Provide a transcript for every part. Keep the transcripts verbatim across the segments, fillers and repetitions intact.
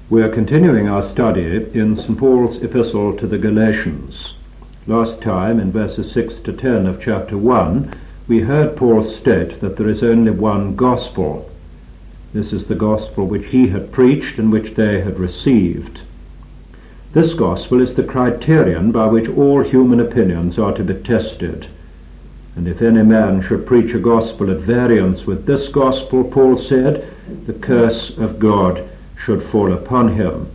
We are continuing our study in Saint Paul's epistle to the Galatians. Last time, in verses six to ten of chapter one, we heard Paul state that there is only one gospel. This is the gospel which he had preached and which they had received. This gospel is the criterion by which all human opinions are to be tested. And if any man should preach a gospel at variance with this gospel, Paul said, the curse of God should fall upon him.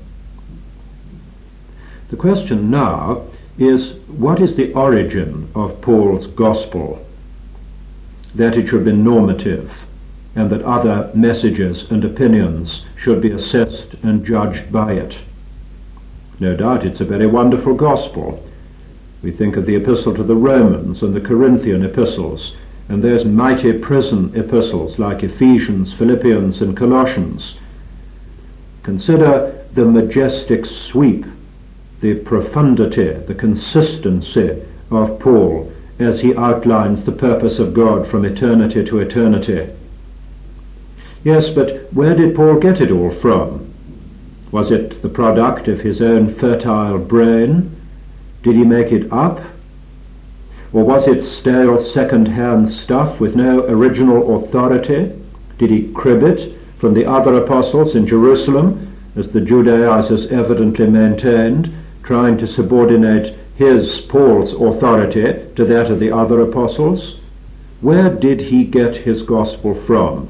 The question now is, what is the origin of Paul's gospel? That it should be normative, and that other messages and opinions should be assessed and judged by it. No doubt it's a very wonderful gospel. We think of the epistle to the Romans and the Corinthian epistles, and those mighty prison epistles like Ephesians, Philippians, and Colossians. Consider the majestic sweep, the profundity, the consistency of Paul as he outlines the purpose of God from eternity to eternity. Yes, but where did Paul get it all from? Was it the product of his own fertile brain? Did he make it up? Or was it stale second-hand stuff with no original authority? Did he crib it from the other apostles in Jerusalem, as the Judaizers evidently maintained, trying to subordinate his, Paul's, authority to that of the other apostles? Where did he get his gospel from?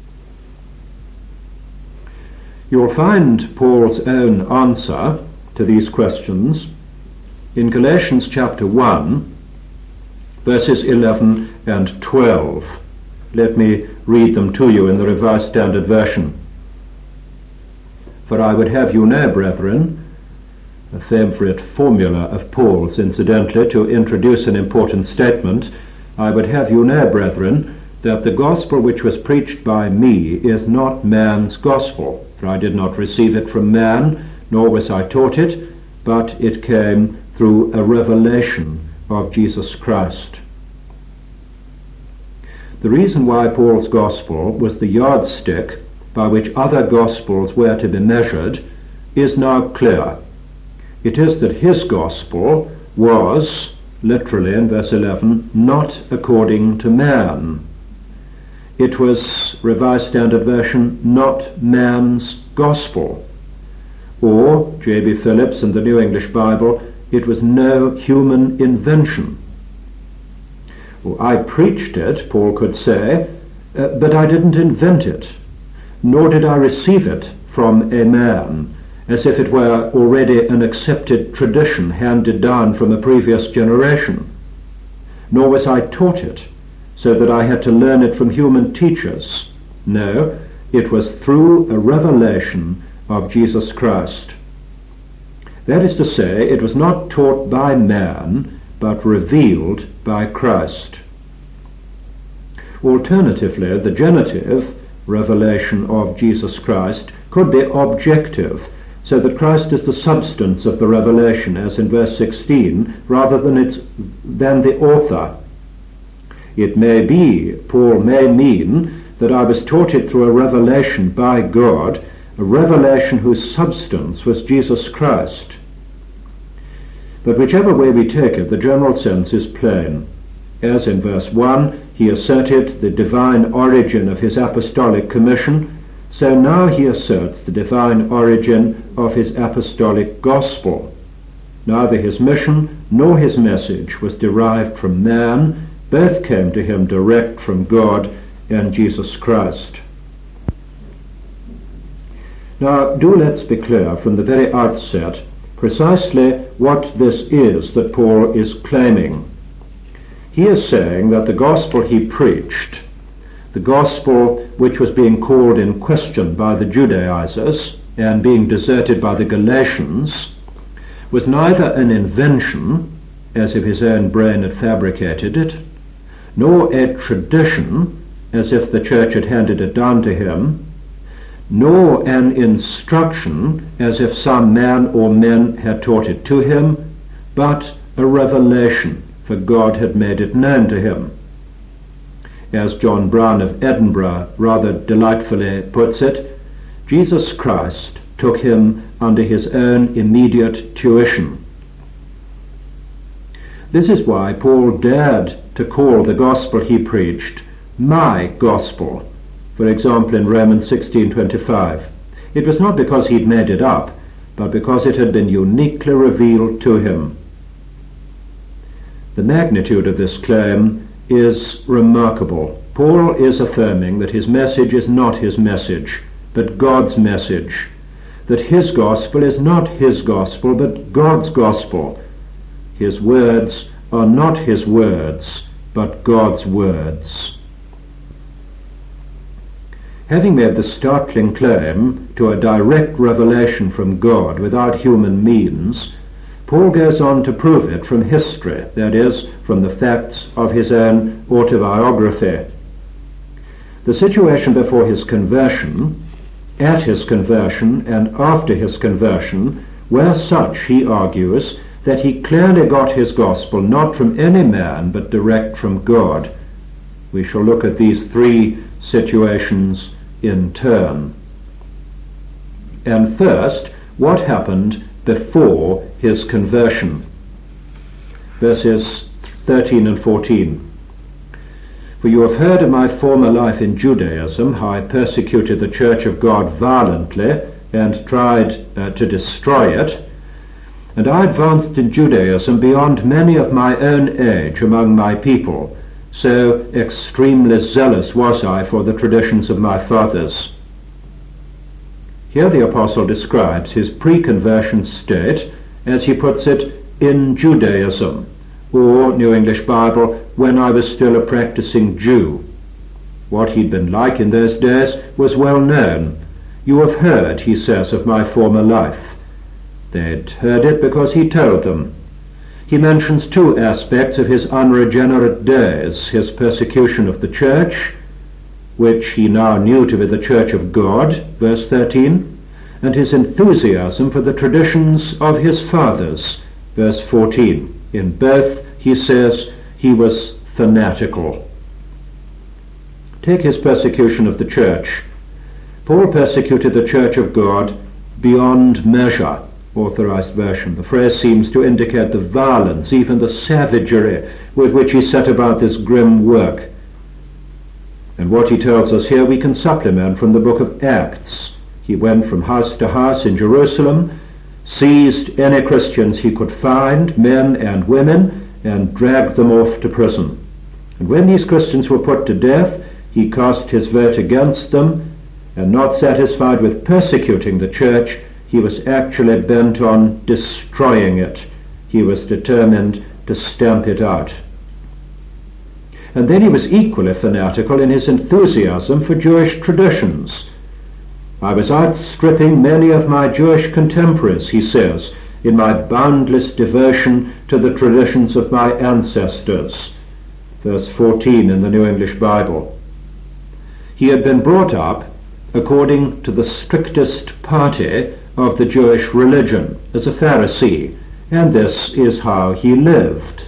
You'll find Paul's own answer to these questions in Galatians chapter one, verses eleven and twelve. Let me read them to you in the Revised Standard Version. For I would have you know, brethren, a favourite formula of Paul's, incidentally, to introduce an important statement, I would have you know, brethren, that the gospel which was preached by me is not man's gospel. For I did not receive it from man, nor was I taught it, but it came through a revelation of Jesus Christ. The reason why Paul's gospel was the yardstick by which other gospels were to be measured is now clear. It is that his gospel was, literally in verse eleven, not according to man. It was, Revised Standard Version, not man's gospel. Or, J B Phillips in the New English Bible, it was no human invention. Well, I preached it, Paul could say, uh, but I didn't invent it, nor did I receive it from a man, as if it were already an accepted tradition handed down from a previous generation. Nor was I taught it, so that I had to learn it from human teachers. No, it was through a revelation of Jesus Christ. That is to say, it was not taught by man, but revealed by Christ. Alternatively, the genitive, revelation of Jesus Christ, could be objective, so that Christ is the substance of the revelation, as in verse sixteen, rather than, its, than the author. It may be, Paul may mean, that I was taught it through a revelation by God, a revelation whose substance was Jesus Christ. But whichever way we take it, the general sense is plain. As in verse one, he asserted the divine origin of his apostolic commission, so now he asserts the divine origin of his apostolic gospel. Neither his mission nor his message was derived from man, both came to him direct from God and Jesus Christ. Now, do let's be clear from the very outset precisely what this is that Paul is claiming. He is saying that the gospel he preached, the gospel which was being called in question by the Judaizers and being deserted by the Galatians, was neither an invention, as if his own brain had fabricated it, nor a tradition, as if the church had handed it down to him, nor an instruction, as if some man or men had taught it to him, but a revelation, for God had made it known to him. As John Brown of Edinburgh rather delightfully puts it, Jesus Christ took him under his own immediate tuition. This is why Paul dared to call the gospel he preached my gospel, for example in Romans sixteen twenty-five. It was not because he'd made it up, but because it had been uniquely revealed to him. The magnitude of this claim is remarkable. Paul is affirming that his message is not his message, but God's message, that his gospel is not his gospel, but God's gospel. His words are not his words, but God's words. Having made the startling claim to a direct revelation from God without human means, Paul goes on to prove it from history, that is, from the facts of his own autobiography. The situation before his conversion, at his conversion, and after his conversion were such, he argues, that he clearly got his gospel not from any man, but direct from God. We shall look at these three situations in turn. And first, what happened before his conversion? Verses thirteen and fourteen. For you have heard of my former life in Judaism, how I persecuted the church of God violently and tried uh, to destroy it. And I advanced in Judaism beyond many of my own age among my people, so extremely zealous was I for the traditions of my fathers. Here the apostle describes his pre-conversion state, as he puts it, in Judaism, or, New English Bible, when I was still a practicing Jew. What he'd been like in those days was well known. You have heard, he says, of my former life. They'd heard it because he told them. He mentions two aspects of his unregenerate days, his persecution of the church, which he now knew to be the church of God, verse thirteen, and his enthusiasm for the traditions of his fathers, verse fourteen. In both, he says, he was fanatical. Take his persecution of the church. Paul persecuted the church of God beyond measure, Authorized Version. The phrase seems to indicate the violence, even the savagery with which he set about this grim work. And what he tells us here we can supplement from the book of Acts. He went from house to house in Jerusalem, seized any Christians he could find, men and women, and dragged them off to prison. And when these Christians were put to death, he cast his vote against them, and not satisfied with persecuting the church, he was actually bent on destroying it. He was determined to stamp it out. And then he was equally fanatical in his enthusiasm for Jewish traditions. I was outstripping many of my Jewish contemporaries, he says, in my boundless devotion to the traditions of my ancestors. Verse fourteen in the New English Bible. He had been brought up according to the strictest party of the Jewish religion, as a Pharisee, and this is how he lived.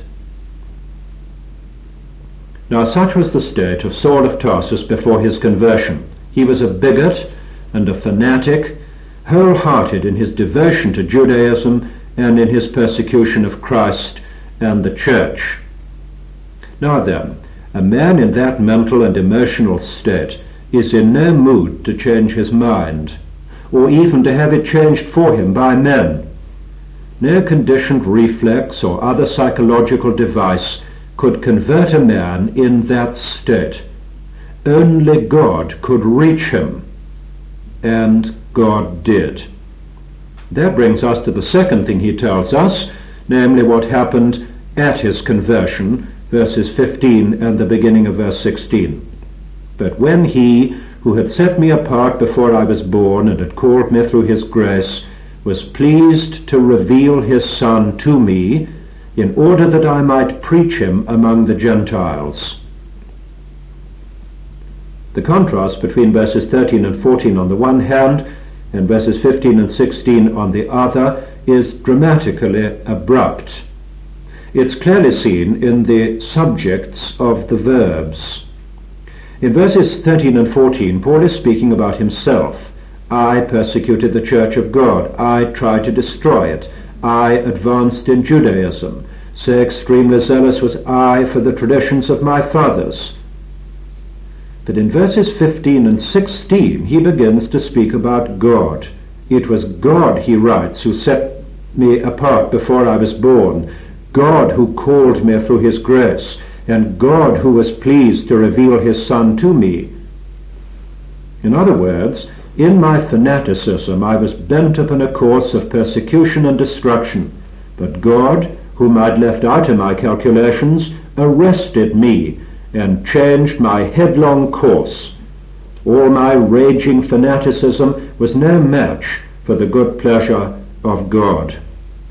Now such was the state of Saul of Tarsus before his conversion. He was a bigot and a fanatic, wholehearted in his devotion to Judaism and in his persecution of Christ and the church. Now then, a man in that mental and emotional state is in no mood to change his mind, or even to have it changed for him by men. No conditioned reflex or other psychological device could convert a man in that state. Only God could reach him, and God did. That brings us to the second thing he tells us, namely what happened at his conversion, verses fifteen and the beginning of verse sixteen. But when he, who had set me apart before I was born and had called me through his grace, was pleased to reveal his Son to me, in order that I might preach him among the Gentiles. The contrast between verses thirteen and fourteen on the one hand and verses fifteen and sixteen on the other is dramatically abrupt. It's clearly seen in the subjects of the verbs. In verses thirteen and fourteen, Paul is speaking about himself. I persecuted the Church of God. I tried to destroy it. I advanced in Judaism. So extremely zealous was I for the traditions of my fathers. But in verses fifteen and sixteen he begins to speak about God. It was God, he writes, who set me apart before I was born, God who called me through his grace, and God who was pleased to reveal his Son to me. In other words, in my fanaticism I was bent upon a course of persecution and destruction, but God, whom I'd left out of my calculations, arrested me and changed my headlong course. All my raging fanaticism was no match for the good pleasure of God.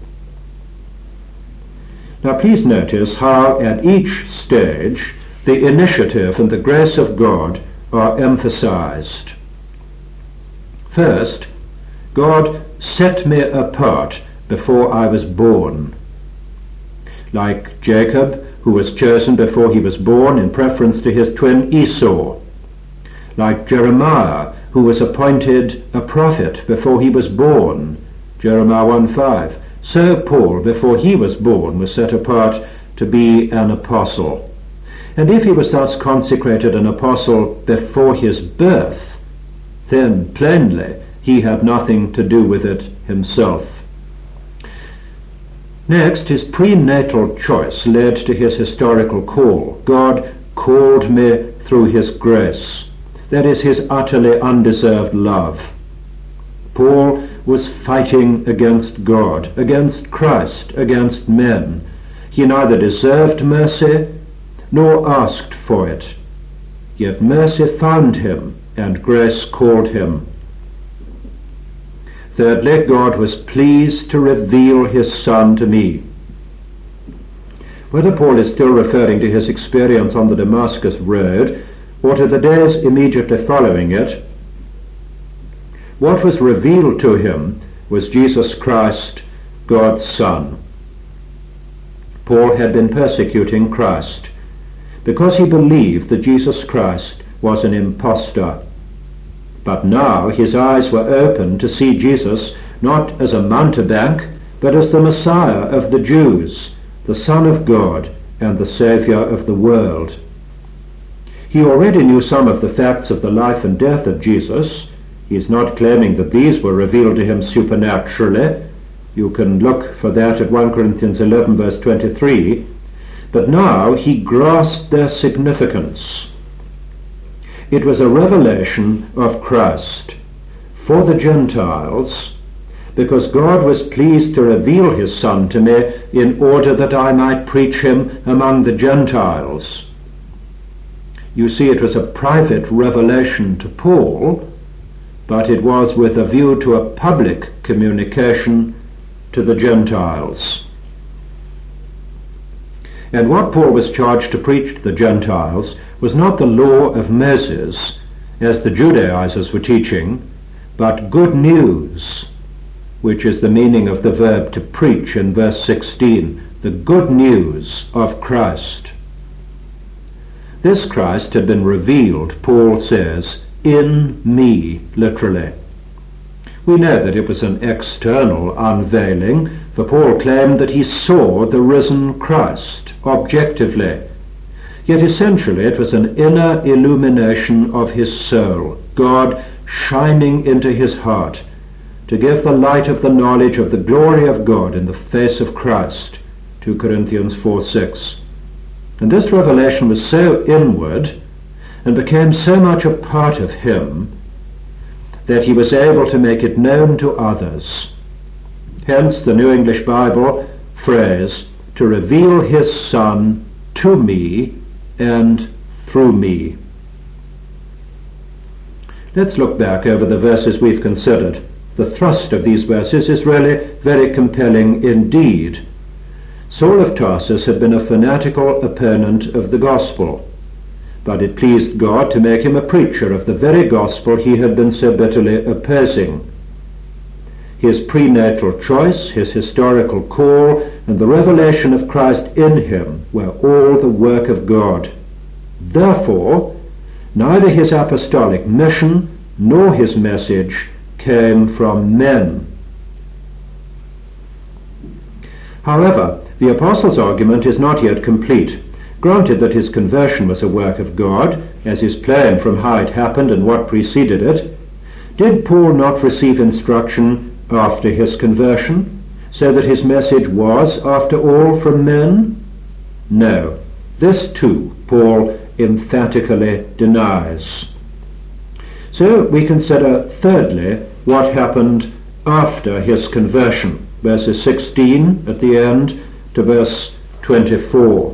Now please notice how at each stage the initiative and the grace of God are emphasized. First, God set me apart before I was born. Like Jacob, who was chosen before he was born in preference to his twin Esau. Like Jeremiah, who was appointed a prophet before he was born, Jeremiah one five. So Paul, before he was born, was set apart to be an apostle. And if he was thus consecrated an apostle before his birth, then plainly he had nothing to do with it himself. Next, his prenatal choice led to his historical call. God called me through his grace. That is his utterly undeserved love. Paul was fighting against God, against Christ, against men. He neither deserved mercy nor asked for it. Yet mercy found him, and grace called him. Thirdly, God was pleased to reveal his Son to me. Whether Paul is still referring to his experience on the Damascus road or to the days immediately following it, what was revealed to him was Jesus Christ, God's Son. Paul had been persecuting Christ because he believed that Jesus Christ was an impostor. But now his eyes were open to see Jesus not as a mountebank, but as the Messiah of the Jews, the Son of God, and the Saviour of the world. He already knew some of the facts of the life and death of Jesus. He is not claiming that these were revealed to him supernaturally. You can look for that at First Corinthians eleven verse twenty-three. But now he grasped their significance. It was a revelation of Christ for the Gentiles, because God was pleased to reveal his Son to me in order that I might preach him among the Gentiles. You see, it was a private revelation to Paul, but it was with a view to a public communication to the Gentiles. And what Paul was charged to preach to the Gentiles was not the law of Moses, as the Judaizers were teaching, but good news, which is the meaning of the verb to preach in verse sixteen, the good news of Christ. This Christ had been revealed, Paul says, in me, literally. We know that it was an external unveiling, for Paul claimed that he saw the risen Christ objectively. Yet essentially it was an inner illumination of his soul, God shining into his heart to give the light of the knowledge of the glory of God in the face of Christ, Second Corinthians four six. And this revelation was so inward and became so much a part of him that he was able to make it known to others. Hence the New English Bible phrase, to reveal his Son to me and through me. Let's look back over the verses we've considered. The thrust of these verses is really very compelling indeed. Saul of Tarsus had been a fanatical opponent of the gospel, but it pleased God to make him a preacher of the very gospel he had been so bitterly opposing. His prenatal choice, his historical call, and the revelation of Christ in him were all the work of God. Therefore, neither his apostolic mission nor his message came from men. However, the apostle's argument is not yet complete. Granted that his conversion was a work of God, as is plain from how it happened and what preceded it, did Paul not receive instruction after his conversion, so that his message was, after all, from men? No. This too Paul emphatically denies. So we consider, thirdly, what happened after his conversion, verses sixteen at the end to verse twenty-four.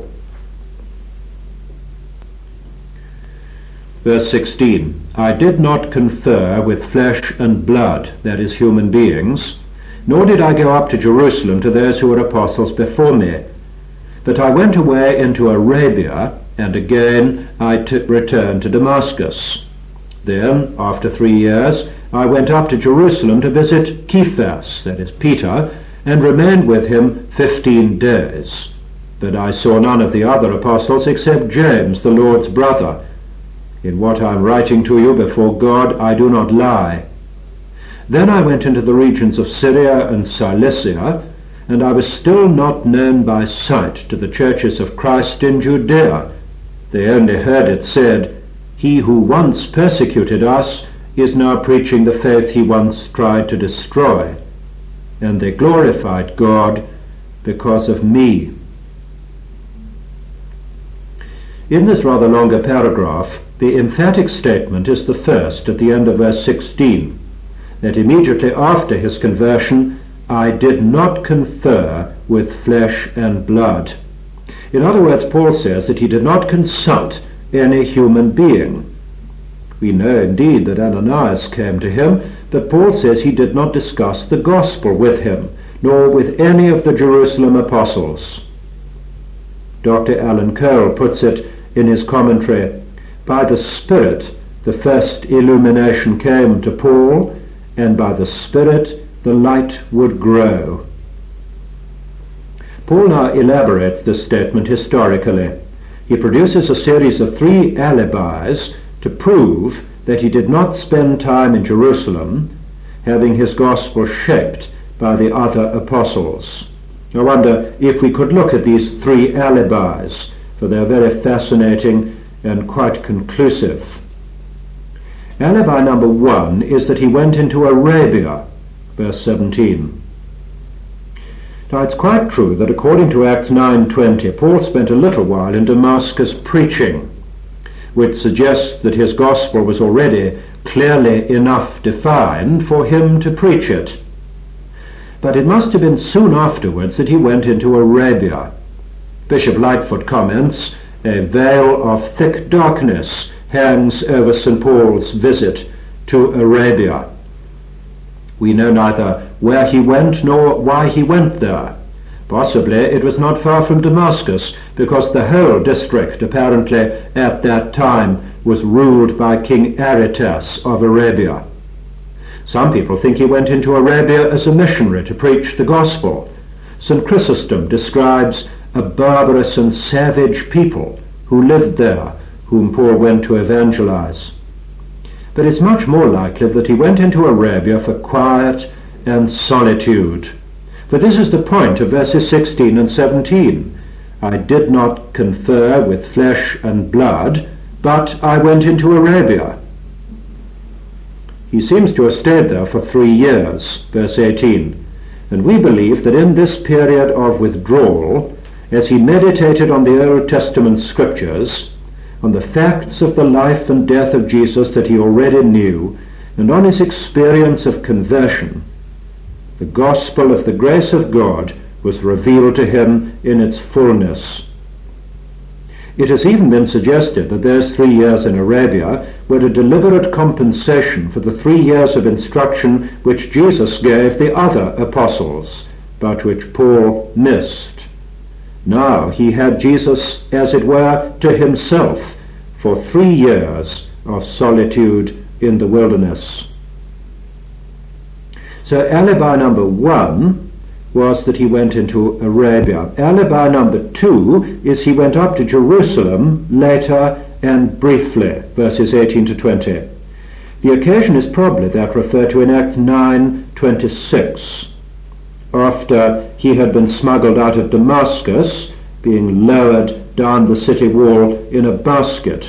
Verse sixteen, I did not confer with flesh and blood, that is, human beings, nor did I go up to Jerusalem to those who were apostles before me, but I went away into Arabia, and again I t- returned to Damascus. Then, after three years, I went up to Jerusalem to visit Cephas, that is, Peter, and remained with him fifteen days. But I saw none of the other apostles except James, the Lord's brother. In what I am writing to you before God, I do not lie. Then I went into the regions of Syria and Cilicia, and I was still not known by sight to the churches of Christ in Judea. They only heard it said, He who once persecuted us is now preaching the faith he once tried to destroy. And they glorified God because of me. In this rather longer paragraph, the emphatic statement is the first at the end of verse sixteen, that immediately after his conversion, I did not confer with flesh and blood. In other words, Paul says that he did not consult any human being. We know indeed that Ananias came to him, but Paul says he did not discuss the gospel with him, nor with any of the Jerusalem apostles. Doctor Alan Cole puts it in his commentary, by the Spirit the first illumination came to Paul, and by the Spirit the light would grow. Paul now elaborates this statement historically. He produces a series of three alibis to prove that he did not spend time in Jerusalem, having his gospel shaped by the other apostles. I wonder if we could look at these three alibis, for they're very fascinating and quite conclusive. Alibi number one is that he went into Arabia, verse seventeen. Now it's quite true that according to Acts nine twenty, Paul spent a little while in Damascus preaching, which suggests that his gospel was already clearly enough defined for him to preach it. But it must have been soon afterwards that he went into Arabia. Bishop Lightfoot comments, a veil of thick darkness hangs over Saint Paul's visit to Arabia. We know neither where he went nor why he went there. Possibly it was not far from Damascus, because the whole district apparently at that time was ruled by King Aretas of Arabia. Some people think he went into Arabia as a missionary to preach the gospel. Saint Chrysostom describes a barbarous and savage people who lived there, whom Paul went to evangelize. But it's much more likely that he went into Arabia for quiet and solitude. For this is the point of verses sixteen and seventeen. I did not confer with flesh and blood, but I went into Arabia. He seems to have stayed there for three years, verse eighteen, and we believe that in this period of withdrawal, as he meditated on the Old Testament scriptures, on the facts of the life and death of Jesus that he already knew, and on his experience of conversion, the gospel of the grace of God was revealed to him in its fullness. It has even been suggested that those three years in Arabia were a deliberate compensation for the three years of instruction which Jesus gave the other apostles, but which Paul missed. Now he had Jesus, as it were, to himself for three years of solitude in the wilderness. So alibi number one was that he went into Arabia. Alibi number two is he went up to Jerusalem later and briefly, verses eighteen to twenty. The occasion is probably that referred to in Acts nine twenty-six, after he had been smuggled out of Damascus, being lowered down the city wall in a basket.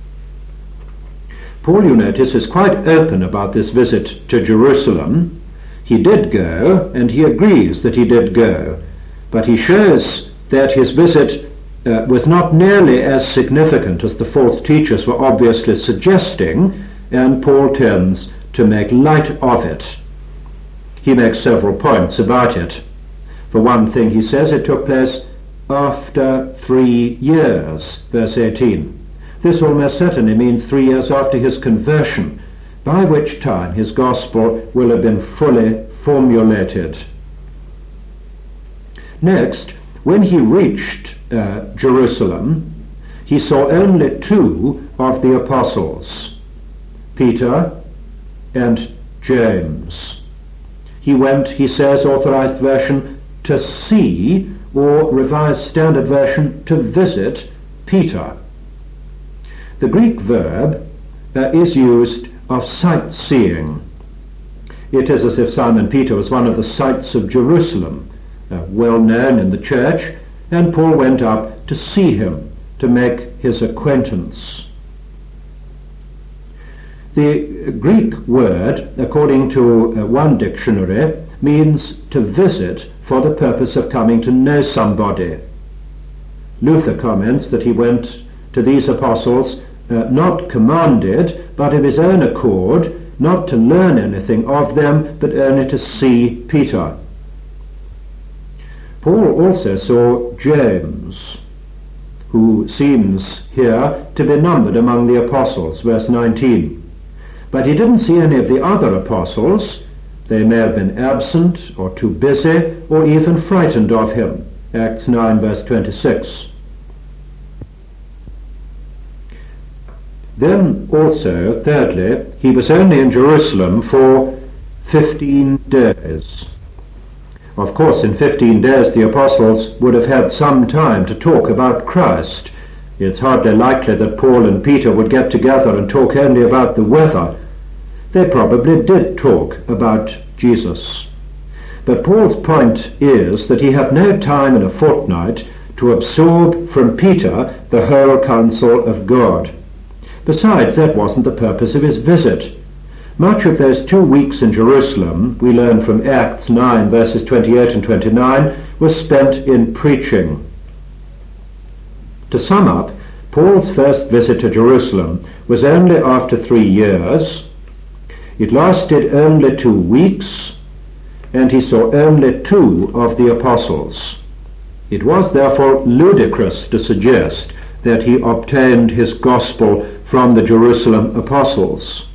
Paul, you notice, is quite open about this visit to Jerusalem. He did go, and he agrees that he did go, but he shows that his visit uh, was not nearly as significant as the false teachers were obviously suggesting, and Paul tends to make light of it. He makes several points about it. For one thing, he says it took place after three years, verse eighteen. This almost certainly means three years after his conversion, by which time his gospel will have been fully formulated. Next, when he reached uh, Jerusalem, he saw only two of the apostles, Peter and James. He went, he says, Authorized Version, to see, or Revised Standard Version, to visit Peter. The Greek verb uh, is used of sightseeing. It is as if Simon Peter was one of the sights of Jerusalem, uh, well known in the church, and Paul went up to see him, to make his acquaintance. The Greek word, according to uh, one dictionary, means to visit for the purpose of coming to know somebody. Luther comments that he went to these apostles uh, not commanded, but of his own accord, not to learn anything of them, but only to see Peter. Paul also saw James, who seems here to be numbered among the apostles, verse nineteen. But he didn't see any of the other apostles. They may have been absent, or too busy, or even frightened of him, Acts nine, verse twenty-six. Then also, thirdly, he was only in Jerusalem for fifteen days. Of course, in fifteen days the apostles would have had some time to talk about Christ. It's hardly likely that Paul and Peter would get together and talk only about the weather. They probably did talk about Jesus. But Paul's point is that he had no time in a fortnight to absorb from Peter the whole counsel of God. Besides, that wasn't the purpose of his visit. Much of those two weeks in Jerusalem, we learn from Acts nine, verses twenty-eight and twenty-nine, was spent in preaching. To sum up, Paul's first visit to Jerusalem was only after three years. It lasted only two weeks, and he saw only two of the apostles. It was therefore ludicrous to suggest that he obtained his gospel from the Jerusalem apostles.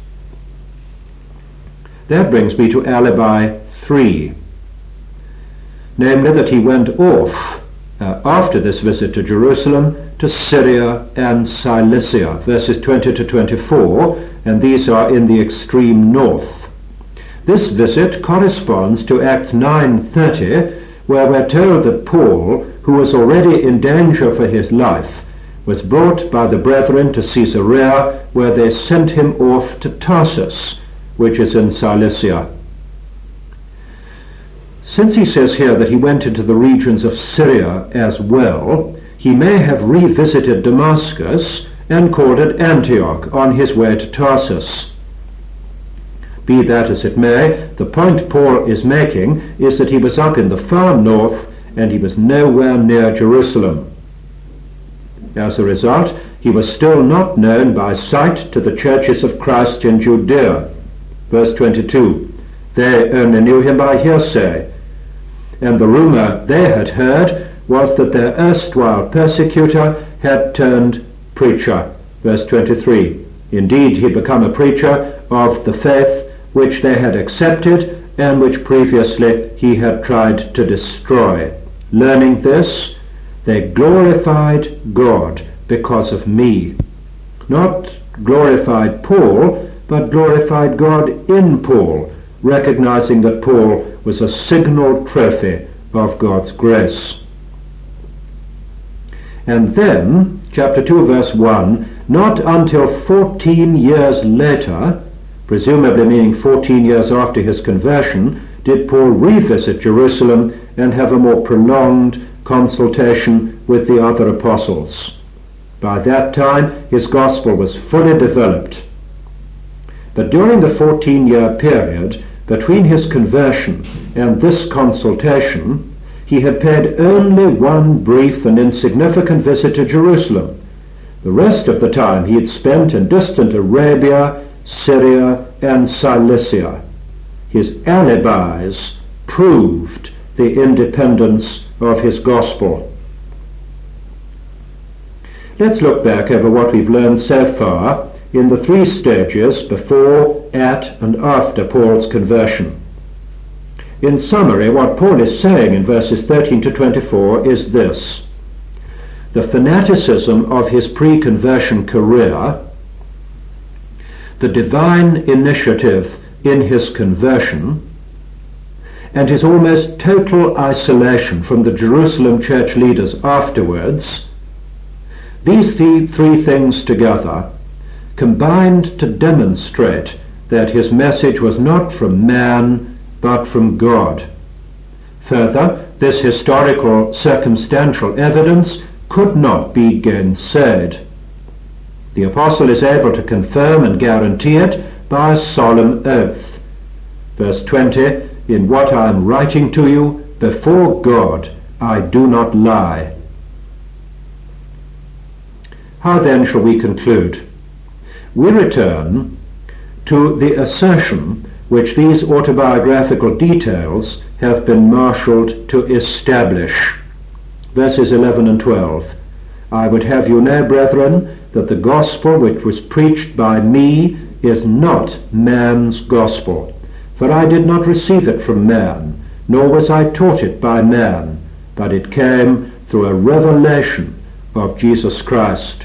That brings me to alibi three, namely that he went off uh, after this visit to Jerusalem to Syria and Cilicia, verses twenty to twenty-four, and these are in the extreme north. This visit corresponds to Acts nine thirty, where we're told that Paul, who was already in danger for his life, was brought by the brethren to Caesarea, where they sent him off to Tarsus, which is in Cilicia. Since he says here that he went into the regions of Syria as well, he may have revisited Damascus and called at Antioch on his way to Tarsus. Be that as it may, the point Paul is making is that he was up in the far north and he was nowhere near Jerusalem. As a result, he was still not known by sight to the churches of Christ in Judea. Verse twenty-two, they only knew him by hearsay, and the rumor they had heard was that their erstwhile persecutor had turned preacher. Verse twenty-three, indeed he had become a preacher of the faith which they had accepted and which previously he had tried to destroy. Learning this, they glorified God because of me. Not glorified Paul, but glorified God in Paul, recognizing that Paul was a signal trophy of God's grace. And then, chapter two, verse one, not until fourteen years later, presumably meaning fourteen years after his conversion, did Paul revisit Jerusalem and have a more prolonged consultation with the other apostles. By that time, his gospel was fully developed. But during the fourteen-year period between his conversion and this consultation, he had paid only one brief and insignificant visit to Jerusalem. The rest of the time he had spent in distant Arabia, Syria, and Cilicia. His alibis proved the independence of his gospel. Let's look back over what we've learned so far in the three stages before, at, and after Paul's conversion. In summary, what Paul is saying in verses thirteen to twenty-four is this: the fanaticism of his pre-conversion career, the divine initiative in his conversion, and his almost total isolation from the Jerusalem church leaders afterwards, these th- three things together combined to demonstrate that his message was not from man but from God. Further, this historical circumstantial evidence could not be gainsaid. The apostle is able to confirm and guarantee it by a solemn oath. Verse twenty, in what I am writing to you, before God I do not lie. How then shall we conclude? We return to the assertion which these autobiographical details have been marshalled to establish. Verses eleven and twelve. I would have you know, brethren, that the gospel which was preached by me is not man's gospel. For I did not receive it from man, nor was I taught it by man, but it came through a revelation of Jesus Christ.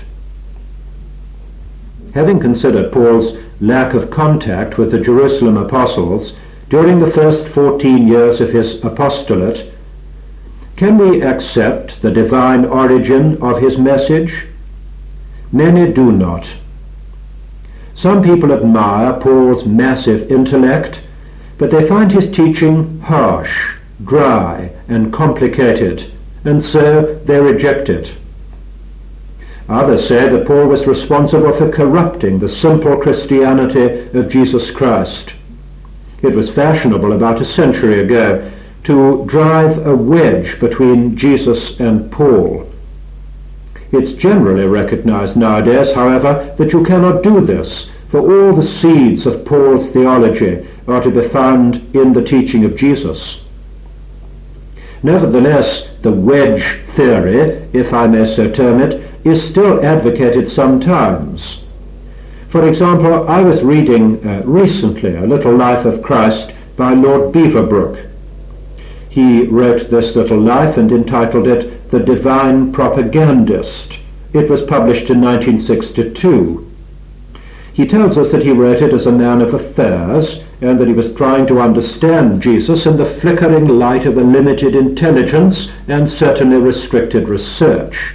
Having considered Paul's lack of contact with the Jerusalem apostles during the first fourteen years of his apostolate, can we accept the divine origin of his message? Many do not. Some people admire Paul's massive intellect, but they find his teaching harsh, dry, and complicated, and so they reject it. Others say that Paul was responsible for corrupting the simple Christianity of Jesus Christ. It was fashionable about a century ago to drive a wedge between Jesus and Paul. It's generally recognized nowadays, however, that you cannot do this, for all the seeds of Paul's theology are to be found in the teaching of Jesus. Nevertheless, the wedge theory, if I may so term it, is still advocated sometimes. For example, I was reading uh, recently A Little Life of Christ by Lord Beaverbrook. He wrote this little life and entitled it The Divine Propagandist. It was published in nineteen sixty-two. He tells us that he wrote it as a man of affairs and that he was trying to understand Jesus in the flickering light of a limited intelligence and certainly restricted research.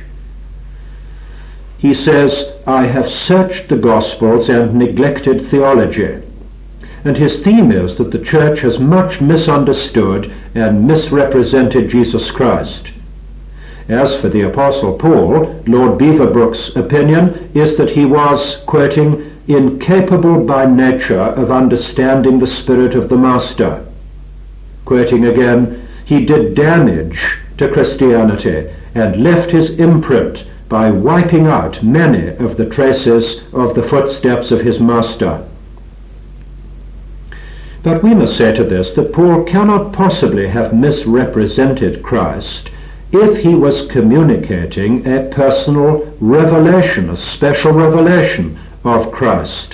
He says, I have searched the Gospels and neglected theology. And his theme is that the church has much misunderstood and misrepresented Jesus Christ. As for the Apostle Paul, Lord Beaverbrook's opinion is that he was, quoting, incapable by nature of understanding the spirit of the Master. Quoting again, he did damage to Christianity and left his imprint by wiping out many of the traces of the footsteps of his Master. But we must say to this that Paul cannot possibly have misrepresented Christ if he was communicating a personal revelation, a special revelation of Christ.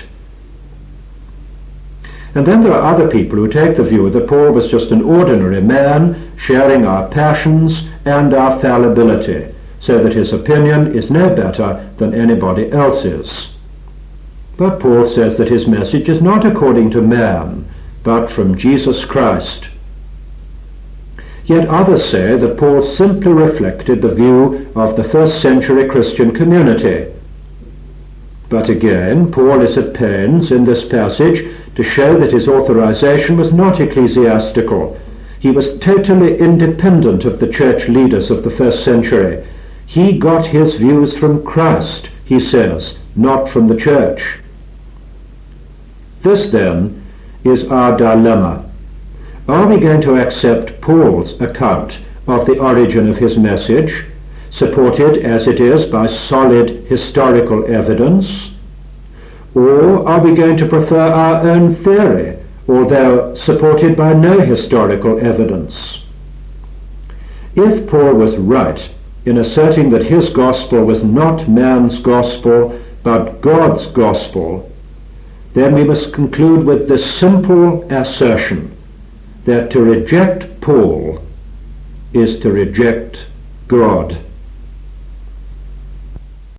And then there are other people who take the view that Paul was just an ordinary man sharing our passions and our fallibility, so that his opinion is no better than anybody else's. But Paul says that his message is not according to man, but from Jesus Christ. Yet others say that Paul simply reflected the view of the first century Christian community. But again, Paul is at pains in this passage to show that his authorization was not ecclesiastical. He was totally independent of the church leaders of the first century. He got his views from Christ, he says, not from the church. This, then, is our dilemma. Are we going to accept Paul's account of the origin of his message, supported as it is by solid historical evidence, or are we going to prefer our own theory, although supported by no historical evidence? If Paul was right in asserting that his gospel was not man's gospel, but God's gospel, then we must conclude with this simple assertion that to reject Paul is to reject God.